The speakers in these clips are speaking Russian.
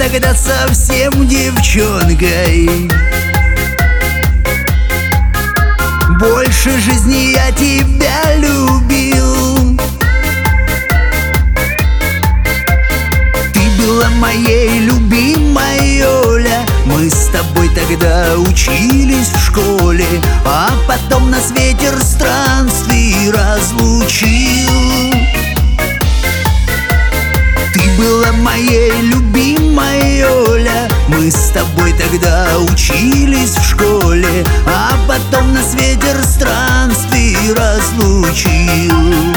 тогда совсем девчонкой. Больше жизни я тебя любил. Ты была моей любимой, Оля. Мы с тобой тогда учились в школе, а потом нас ветер странствий разлучил. Ты была моей любимой, Оля. Мы с тобой тогда учились в школе, а потом нас ветер странствий разлучил.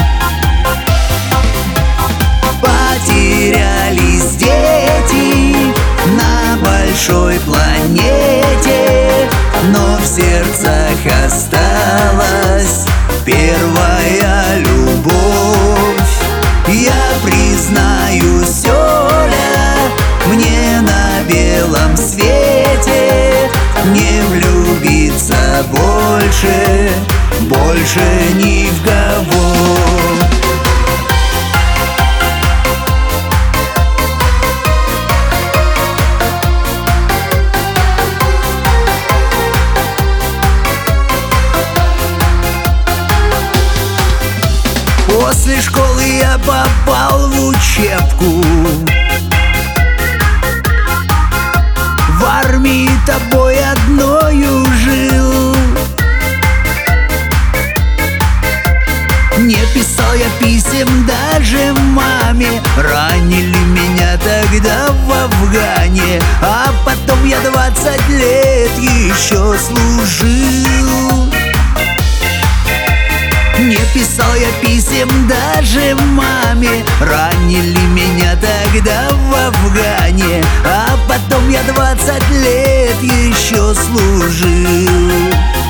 Потерялись дети на большой планете, но в сердцах осталась первая любовь. Я признаюсь, Оля, мне на белом свете не влюбиться больше, больше ни в кого. После школы я попал в учебку. В армии тобой одною жил. Не писал я писем даже маме. Ранили меня тогда в Афгане, а потом я 20 лет еще служил. Не писал я писем даже маме. Ранили меня тогда в Афгане, а потом я 20 лет еще служил.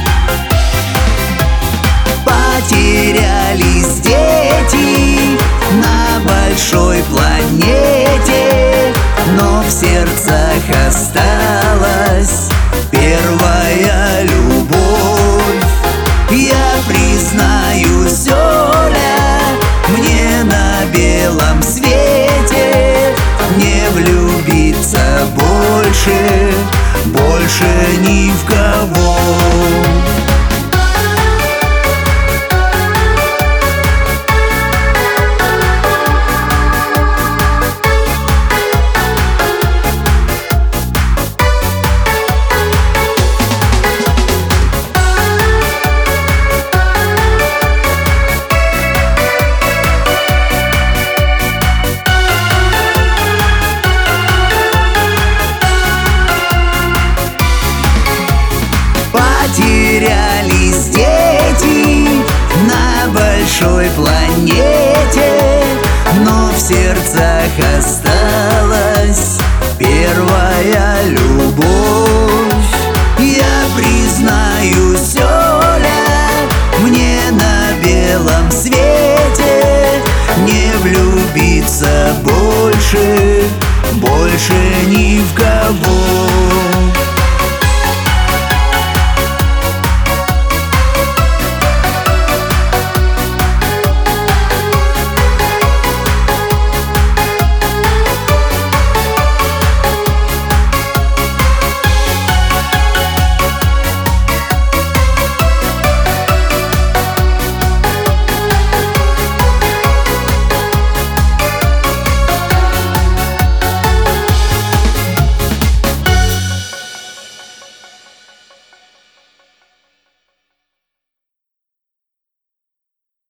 Потерялись дети на большой планете, но в сердцах осталась первая любовь. Я признаюсь, Оля, мне на белом свете не влюбиться больше, больше ни в кого. Потерялись дети на большой планете, но в сердцах осталась первая любовь. Я признаюсь, Оля, мне на белом свете не влюбиться больше,